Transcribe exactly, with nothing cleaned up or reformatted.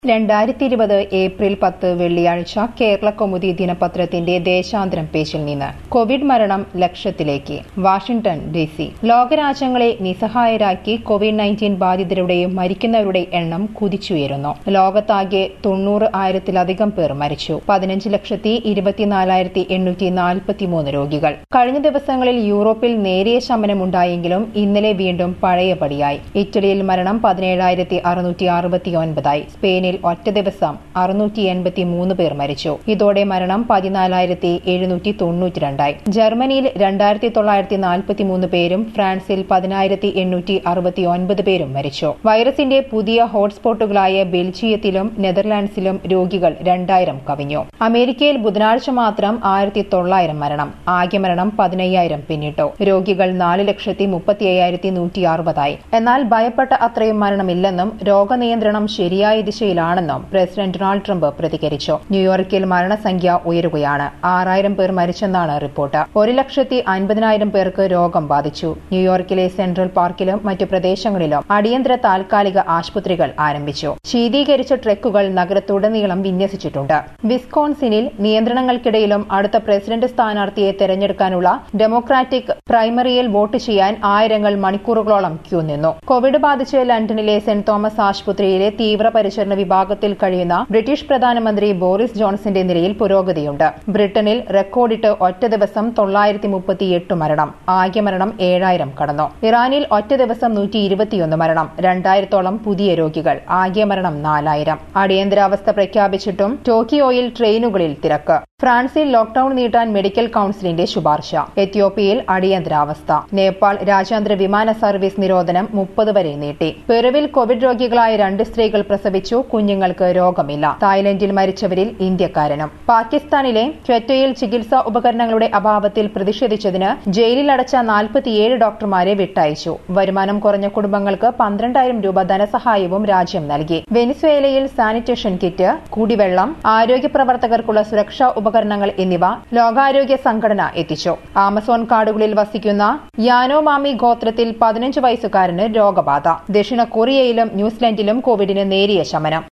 രണ്ടായിരത്തി ഇരുപത് ഏപ്രിൽ പത്ത് വെള്ളിയാഴ്ച കേരളകൗമുദി ദിനപത്രത്തിന്റെ ദേശാന്തരം പേജിൽ നിന്ന് കോവിഡ് മരണം ലക്ഷത്തിലേക്ക്. Washington D C. ലോകരാജ്യങ്ങളെ നിസ്സഹായരാക്കി കോവിഡ് നയൻറ്റീൻ ബാധിതരുടെയും മരിക്കുന്നവരുടെ എണ്ണം കുതിച്ചുയരുന്നു. ലോകത്താകെ തൊണ്ണൂറ് ആയിരത്തിലധികം പേർ മരിച്ചു. പതിനഞ്ച് ലക്ഷത്തി ഇരുപത്തിനാലായിരത്തി എണ്ണൂറ്റി നാൽപ്പത്തിമൂന്ന് രോഗികൾ. കഴിഞ്ഞ ദിവസങ്ങളിൽ യൂറോപ്പിൽ നേരിയ ശമനമുണ്ടായെങ്കിലും ഇന്നലെ വീണ്ടും പഴയപടിയായി. ഇറ്റലിയിൽ മരണം പതിനേഴായിരത്തി അറുന്നൂറ്റി അറുപത്തിയൊൻപതായി. സ്പെയിനിൽ ഒറ്റ ദിവസം അറുന്നൂറ്റി എൺപത്തി മൂന്ന് പേർ മരിച്ചു. ഇതോടെ മരണം പതിനാലായിരത്തി എഴുന്നൂറ്റി തൊണ്ണൂറ്റിരണ്ടായി. ജർമ്മനിയിൽ രണ്ടായിരത്തി തൊള്ളായിരത്തി നാൽപ്പത്തി മൂന്ന് പേരും ഫ്രാൻസിൽ പതിനായിരത്തി എണ്ണൂറ്റി അറുപത്തി ഒൻപത് പേരും മരിച്ചു. വൈറസിന്റെ പുതിയ ഹോട്ട്സ്പോട്ടുകളായ ബെൽജിയത്തിലും നെതർലാൻഡ്സിലും രോഗികൾ രണ്ടായിരം കവിഞ്ഞു. അമേരിക്കയിൽ ബുധനാഴ്ച മാത്രം ആയിരത്തി തൊള്ളായിരം മരണം. ആകെ മരണം പതിനയ്യായിരം പിന്നിട്ടു. രോഗികൾ നാല് ലക്ഷത്തി മുപ്പത്തി അയ്യായിരത്തി നൂറ്റി അറുപതായി. എന്നാൽ ഭയപ്പെട്ട അത്രയും മരണമില്ലെന്നും രോഗനിയന്ത്രണം ശരിയായ ദിശയിലാണെന്നും പ്രസിഡന്റ് ഡൊണാൾഡ് ട്രംപ് പ്രതികരിച്ചു. ന്യൂയോർക്കിൽ മരണസംഖ്യ ഉയരുകയാണ്. ആറായിരം പേർ മരിച്ചെന്നാണ് റിപ്പോർട്ട്. ഒരു ലക്ഷത്തി അൻപതിനായിരം പേർക്ക് രോഗം ബാധിച്ചു. ന്യൂയോർക്കിലെ സെൻട്രൽ പാർക്കിലും മറ്റു പ്രദേശങ്ങളിലും അടിയന്തര താൽക്കാലിക ആശുപത്രികൾ ആരംഭിച്ചു. ശീതീകരിച്ച ട്രക്കുകൾ നഗരത്തുടനീളം വിന്യസിച്ചിട്ടുണ്ട്. വിസ്കോൺസിനിൽ നിയന്ത്രണങ്ങൾക്കിടയിലും അടുത്ത പ്രസിഡന്റ് സ്ഥാനാർത്ഥിയെ തെരഞ്ഞെടുക്കാനുള്ള ഡെമോക്രാറ്റിക് പ്രൈമറിയിൽ വോട്ട് ചെയ്യാൻ ആയിരങ്ങൾ മണിക്കൂറുകളോളം ക്യൂ നിന്നു. കോവിഡ് ബാധിച്ച് ലണ്ടനിലെ സെന്റ് തോമസ് ആശുപത്രിയിലെ തീവ്രപരിചരണ വിഭാഗത്തിൽ കഴിയുന്ന ബ്രിട്ടീഷ് പ്രധാനമന്ത്രി ബോറിസ് ജോൺസന്റെ നിലയിൽ പുരോഗതിയുണ്ട്. ബ്രിട്ടനിൽ റെക്കോർഡിട്ട് ഒറ്റ ദിവസം തൊള്ളായിരത്തി മുപ്പത്തിയെട്ട് മരണം. ആകെ മരണം ഏഴായിരം കടന്നു. ഇറാനിൽ ഒറ്റ ദിവസം നൂറ്റി ഇരുപത്തിയൊന്ന് മരണം. രണ്ടായിരത്തോളം പുതിയ രോഗികൾ. ആകെ മരണം നാലായിരം. അടിയന്തരാവസ്ഥ പ്രഖ്യാപിച്ചിട്ടും ടോക്കിയോയിൽ ട്രെയിനുകളിൽ തിരക്ക്. ഫ്രാൻസിൽ ലോക്ഡൌൺ നീട്ടാൻ മെഡിക്കൽ കൌൺസിലിന്റെ ശുപാർശ. എത്യോപ്യയിൽ അടിയന്തരാവസ്ഥ. നേപ്പാൾ രാജ്യാന്തര വിമാന സർവീസ് നിരോധനം മുപ്പത് വരെ നീട്ടി. പെറുവിൽ കോവിഡ് രോഗികളായ രണ്ട് സ്ത്രീകൾ പ്രസവിച്ചു. കുഞ്ഞുങ്ങൾക്ക് രോഗമില്ല. തായ്ലൻഡിൽ മരിച്ചവരിൽ ഇന്ത്യക്കാരനും. പാകിസ്ഥാനിലെ ക്വറ്റയിൽ ചികിത്സാ ഉപകരണങ്ങളുടെ അഭാവത്തിൽ പ്രതിഷേധിച്ചതിന് ജയിലിൽ അടച്ച നാൽപ്പത്തിയേഴ് ഡോക്ടർമാരെ വിട്ടയച്ചു. വരുമാനം കുറഞ്ഞ കുടുംബങ്ങൾക്ക് പന്ത്രണ്ടായിരം രൂപ ധനസഹായവും രാജ്യം നൽകി. വെനിസ്വേലയിൽ സാനിറ്റേഷൻ കിറ്റ്, കുടിവെള്ളം, ആരോഗ്യ പ്രവർത്തകർക്കുള്ള സുരക്ഷാ ഉപകരണങ്ങൾ എന്നിവ ലോകാരോഗ്യ സംഘടന എത്തിച്ചു. ആമസോൺ കാടുകളിൽ വസിക്കുന്ന യാനോമാമി ഗോത്രത്തിൽ പതിനഞ്ച് വയസ്സുകാരന് രോഗബാധ. ദക്ഷിണ കൊറിയയിലും ന്യൂസിലൻഡിലും കോവിഡിന് നേരിയ ശമനം.